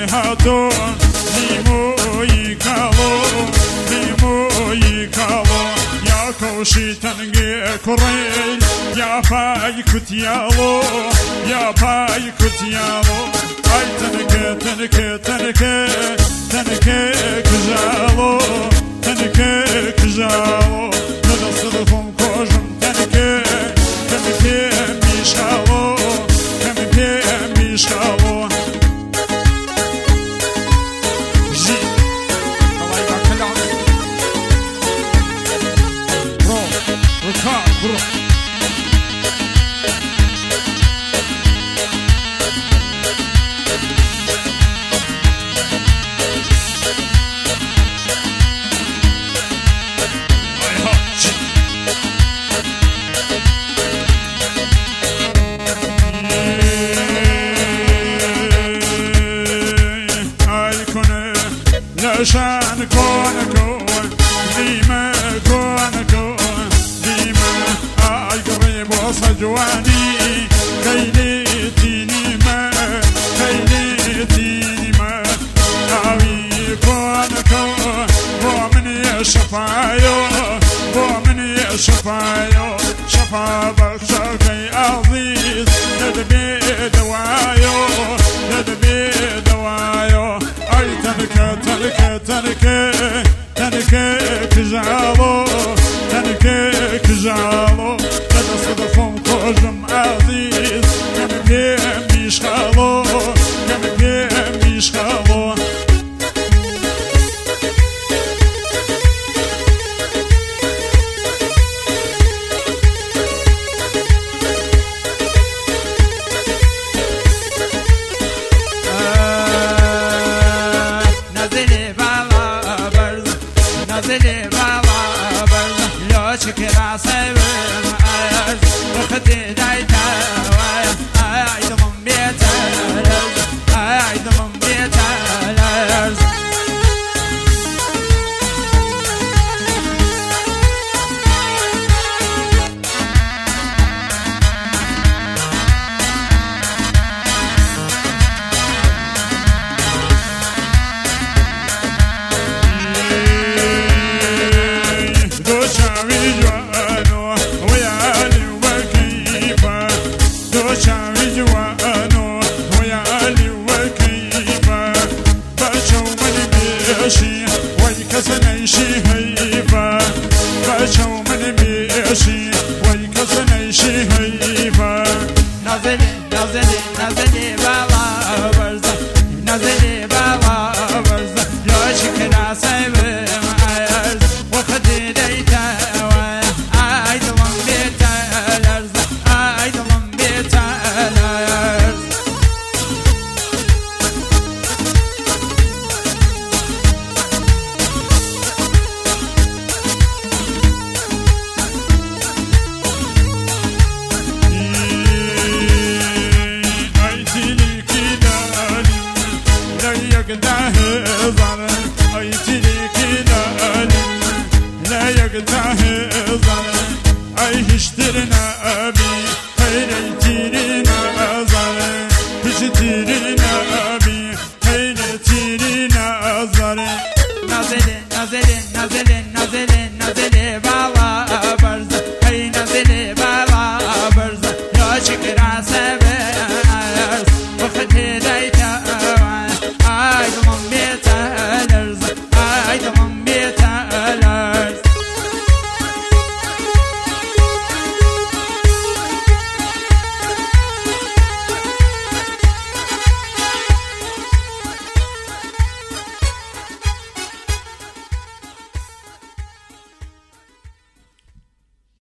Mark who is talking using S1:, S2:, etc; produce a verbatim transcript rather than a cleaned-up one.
S1: هاتو لیموی کالو لیموی کالو یا کوشی تنگی کریل یا پای کتیالو یا پای کتیالو ای تنکه تنکه تنکه تنکه کجالو تنکه کجالو ندستم کجم تنکه تنکه میشالو تنکه میشالو Bro. لشان كون كون ديما كون كون ديما اي قريب وصجواني كيلي ديني ما كيلي ديني ما اوي كون كون ومن يشفايو ومن يشفايو شفا بخشاكي عزيز ندبي دوايو ندبي دوايو اي تنكه تنكه تنكه تنكه كجالو تنكه كجالو لدى صدفهم كوجم عزيز كم بيهم بيشخالو كم بيهم بيشخالو شكرا سيبن عز وخدي دايتا عايد من بيت الارز عايد من بيت الارز ويكسنيشي هيبة باشو من بيشي ويكسنيشي هيبة نازلي نازلي نازلي بالا برزة نازلي بالا برزة لو شكرا سيبم عرز وخدي ديتا عايد من بيت الارز عايد من بيت الارز يقدر